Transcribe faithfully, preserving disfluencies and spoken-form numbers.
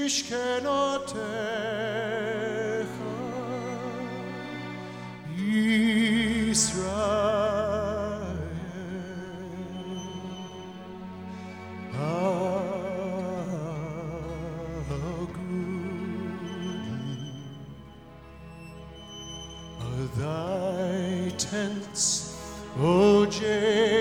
משכנותיך, ישראל. How goodly are thy tents, O Jacob.